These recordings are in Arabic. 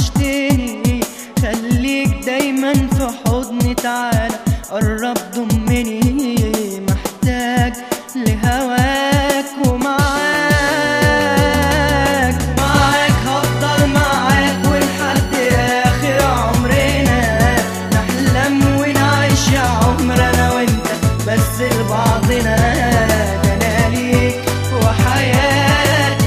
وحشتني، خليك دايما في حضني، تعالى قرب ضمني، محتاج لهواك ومعاك هفضل معاك ولحد آخر عمرنا، نحلم ونعيش يا عمر أنا وأنت بس لبعضنا، ده أنا ليك وحياتي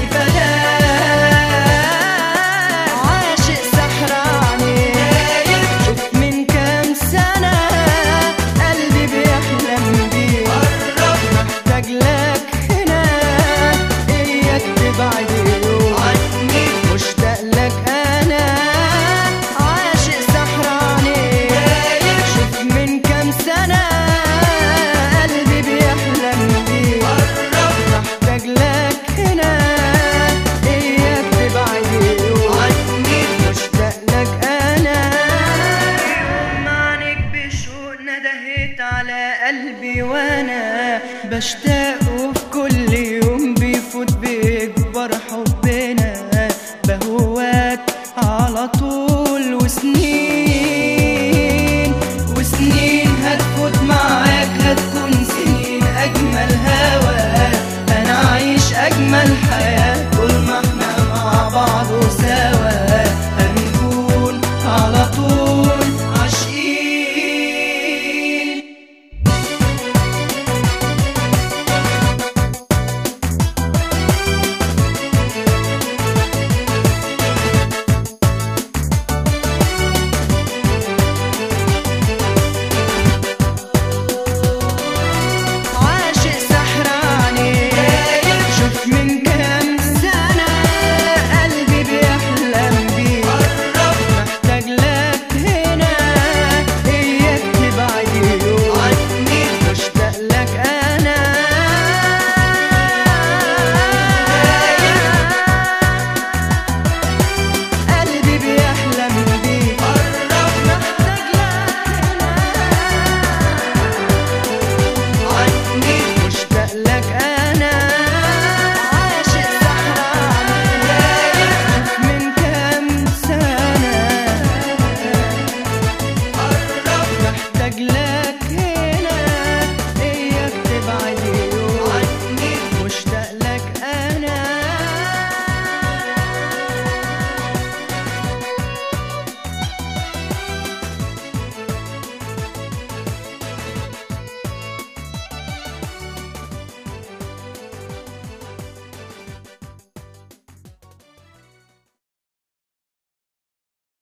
فداك، عاشق سحراني شوف من كام سنة قلبي بيحلم بيك، محتاج لك هنا إياك تبعد يوم عني، مشتاق لك أنا عاشق سحراني شوف من كام سنة قلبي بيحلم بيك، محتاج لك هنا إياك تبعد يوم عني، مشتاق لك أنا. يوم عنك بشوق ندهت على قلبي وأنا بشتاق، وفي كل يوم بيفوت بيكبر حبنا، بهواك على طول وسنين هتفوت معاك، هتكون سنين أجمل هوا، أنا أعيش أجمل حياة